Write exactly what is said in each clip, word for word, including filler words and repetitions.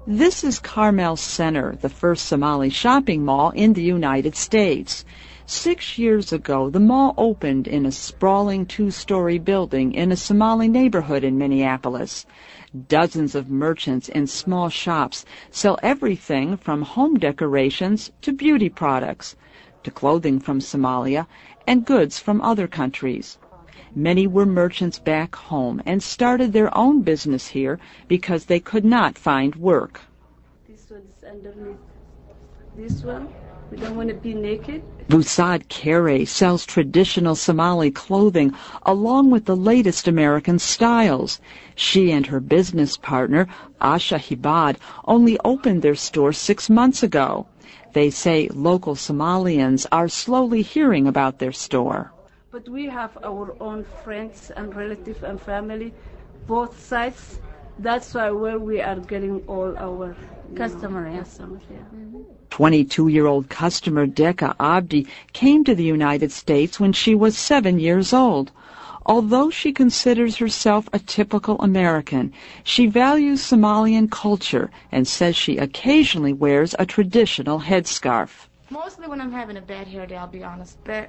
This is Carmel Center, the first Somali shopping mall in the United States. Six years ago, the mall opened in a sprawling two-story building in a Somali neighborhood in Minneapolis. Dozens of merchants in small shops sell everything from home decorations to beauty products, to clothing from Somalia and goods from other countries. Many were merchants back home and started their own business here because they could not find work. This one's underneath. This one, we don't want to be naked. Busad Kere sells traditional Somali clothing along with the latest American styles. She and her business partner, Asha Hibad, only opened their store six months ago. They say local Somalians are slowly hearing about their store. But we have our own friends and relatives and family, both sides. That's why where we are getting all our Customer, know, yeah. customers. Yeah. twenty-two-year-old customer Deka Abdi came to the United States when she was seven years old. Although she considers herself a typical American, she values Somalian culture and says she occasionally wears a traditional headscarf. Mostly when I'm having a bad hair day, I'll be honest. But,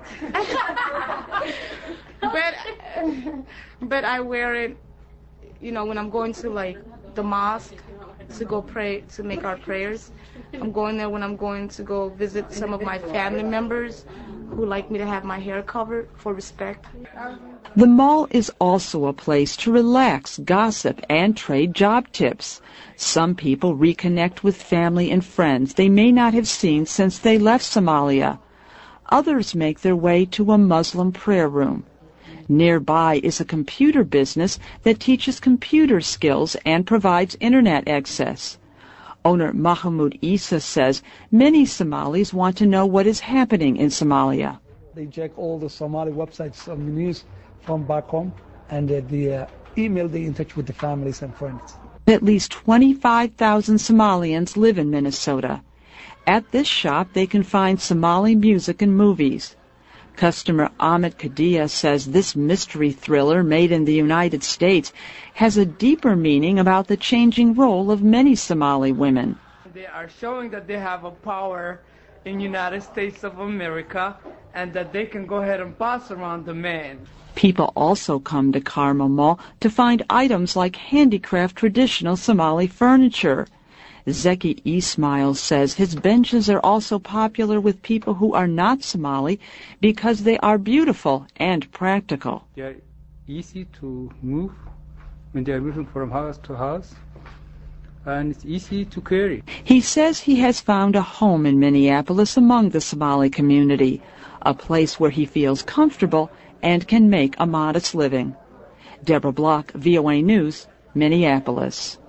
but, but I wear it, you know, when I'm going to, like, the mosque to go pray, to make our prayers. I'm going there when I'm going to go visit some of my family members who like me to have my hair covered for respect. The mall is also a place to relax, gossip, and trade job tips. Some people reconnect with family and friends they may not have seen since they left Somalia. Others make their way to a Muslim prayer room. Nearby is a computer business that teaches computer skills and provides internet access. Owner Mahmoud Isa says many Somalis want to know what is happening in Somalia. They check all the Somali websites on the news from back home, and uh, the uh, email they in touch with the families and friends. At least twenty-five thousand Somalians live in Minnesota. At this shop, they can find Somali music and movies. Customer Ahmed Kadia says this mystery thriller made in the United States has a deeper meaning about the changing role of many Somali women. They are showing that they have a power in United States of America and that they can go ahead and boss around the man. People also come to Carmel Mall to find items like handicraft traditional Somali furniture. Zeki Ismail says his benches are also popular with people who are not Somali because they are beautiful and practical. They are easy to move when they are moving from house to house, and it's easy to carry. He says he has found a home in Minneapolis among the Somali community, a place where he feels comfortable and can make a modest living. Deborah Block, V O A News, Minneapolis.